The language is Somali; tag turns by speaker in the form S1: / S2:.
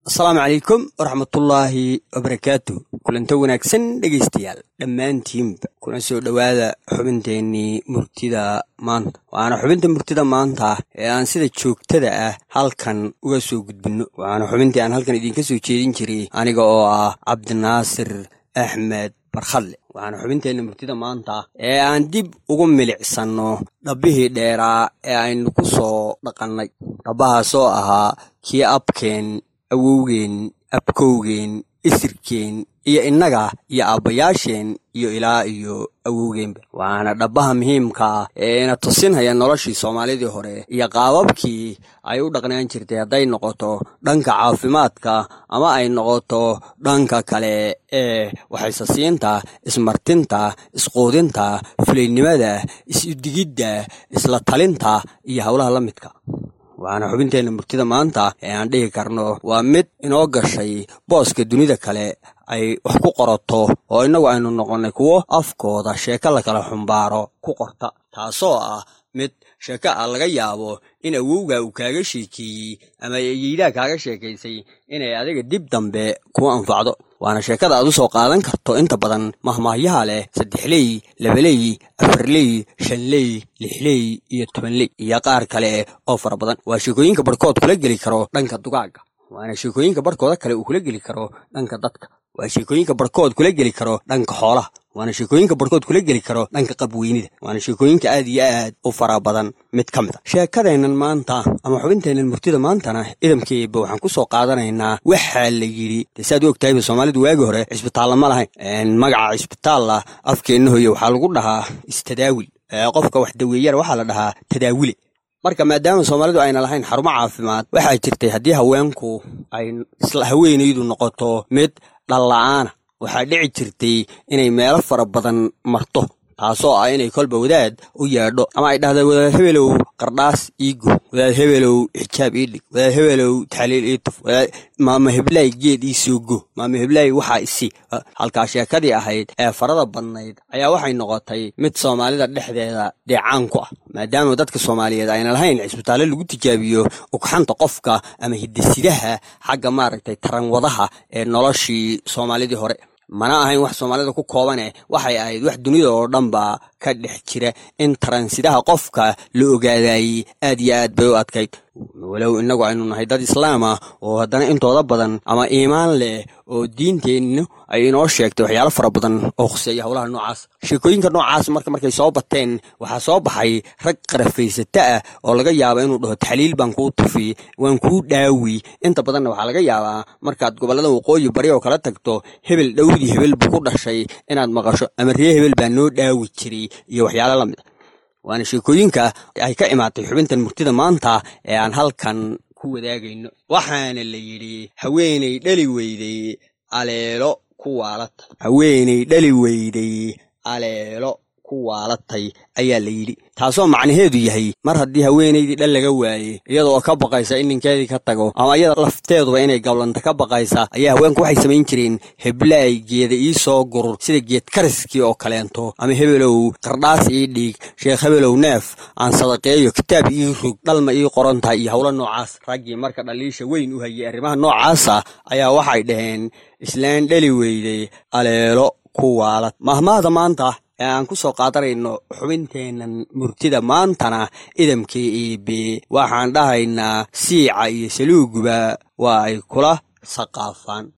S1: Assalamu alaikum warahmatullahi wabarakatuh. Kulanti wanaagsan dhageystayaal dhammaantiinba kuna soo dhawaada xubinteennii murtida maanta. Waana xubinta murtida maanta ee aan sida joogtada ah halkan uga soo gudbino. Waana xubintii aan halkan idinka soo jeedin jiray aniga oo ah Cabdinaasir Axmed Barkhalle. Waana xubinteennii murtida maanta ee aan dib ugu milicsano dhabbihii dheeraa ee aynu ku soo dhaqannay. Dhabbahaasoo ahaa kii abkeen, awowgeen, abkowgeen, isirkeen iyo innaga iyo aabbayaasheen iyo ilaa iyo awowgeenba. Waana dhabbaha muhiimka ah ee ina tusinaya noloshii Soomaalidii hore iyo qaababkii ay u dhaqnaan jirtay, hadday noqoto dhanka caafimaadka ama ay noqoto dhanka kale ee waxaysasiinta, ismartinta, isquudinta, fulaynimada, is-udigidda, isla talinta iyo howlaha la midka. Waana xubinteenna murtida maanta ee aan dhihi karno waa mid inoo gashay booska dunida kale ay wax ku qorato oo innagu aynu noqonnay kuwo afkooda sheeko la kala xumbaaro ku qorta, taasoo ah mid sheeko ah laga yaabo in awowga uu kaaga sheekeeyey ama eeyeydaa kaaga sheekaysay inay adiga dib dambe ku anfacdo. Waana sheekada aad u soo qaadan karto inta badan mahmaahyaha leh 3 ley, 2 ley, 4 ley, 5 ley, 6 ley iyo 10 ley iyo qaar kale oo fara badan. Waa sheekooyinka barkood kula geli karo dhanka dugaaga. Waana sheekooyinka barkooda kale uu kula geli karo dhanka dadka. Waa sheekooyinka barkood kula geli karo dhanka xoolaha. Waana sheekooyinka barkood kula geli karo dhanka qabweynida. Waana sheekooyinka aad iyo aad u fara badan mid ka mid ah. Sheekadeennan maanta ama xubinteennan murtida maantana idamkeeba waxaan ku soo qaadanaynaa waxaa la yidhi saad u ogtahay Soomaalidu waagi hore cisbitaal ma lahayn. Magaca cisbitaal afkeenna hooyo waxaa lagu dhahaa istadaawil. Qofka wax daweeyana waxaa la dhahaa tadaawile. Marka maadaama Soomaalidu ayna lahayn xarumo caafimaad, waxaa jirtay haddii haweenku ay isla haweenaydu noqoto mid dhalla'aana, waxaa dhici jirtay inay meelo fara badan marto, taasoo ah inay kolba wadaad u yeedho ama ay dhahdo wadaad hebelow qardhaas iigo, wadaad hebelow xijaab ii dhig, wadaad hebelow taxliil ii tuf, maama heblaay geed ii soo go, maama heblaay waxaa isi. Halkaa sheekadii ahayd ee farada badnayd ayaa waxay noqotay mid Soomaalida dhexdeeda dheecaan ku ah, maadaama dadka Soomaaliyeed ayna lahayn cisbitaallo lagu tijaabiyo ugxanta qofka ama hidisidaha xagga taranwadaha ee noloshii Soomaalidii hore. Mana ahayn wax Soomaalida ku koobane, waxay ahayd wax dunida oo dhanba ka dhex jira in taransidaha qofka la ogaadayay aad iyo aad bay u adkayd. Walow innagu aynu nahay dad islaam ah oo haddana intooda badan ama iimaan leh oo diinteennu ay inoo sheegtay waxyaalo fara badan oo khuseeya howlaha noocaas. Sheekooyinka noocaas markay soo bateen, waxaa soo baxay rag qarafaysata ah oo laga yaaba inuu dhaho taxliil baan kuu tufi, waan kuu dhaawi. Inta badanna waxaa laga yaabaa markaad gobollada waqooyi bari oo kala tagto hebel dhowdii hebel buu ku dhashay inaad maqasho, ama ree hebel baa noo dhaawi jiray iyo waxyaalo la mid ah. Waana sheekooyinka ay ka imaatay xubintan murtida maanta ee aan halkan ku wadaagayno. Waxaana la yidhi haweeney dhali weyday aleelo ku waalatay. Haweeney dhali weyday aleelo ku waalatay ayaa la yidhi, taasoo macnaheedu yahay mar haddii haweenaydii dhal laga waayey iyada oo ka baqaysa in ninkeedii ka tago ama iyada lafteeduba inay gablanta ka baqaysa, ayaa haweenku waxay samayn jireen heblaay geeda ii soo gurur, sida geed kariskii oo kaleento, ama hebelow qardhaas ii dhiig, sheekh hebelow neef aan sadaqeeyo, kitaab ii rog, dhalma ii qoran tahay iyo howlo noocaas. Raggii marka dhaliisha weyn u hayay arrimaha noocaasa ayaa waxay dhaheen islaan dhali weyday aleelo ku waalat. Mahmaahda maanta ee aan ku soo qaadanayno xubinteennan murtida maantana idamkii iibi waxaan dhahaynaa siica iyo saluuguba waa ay kula saqaafaan.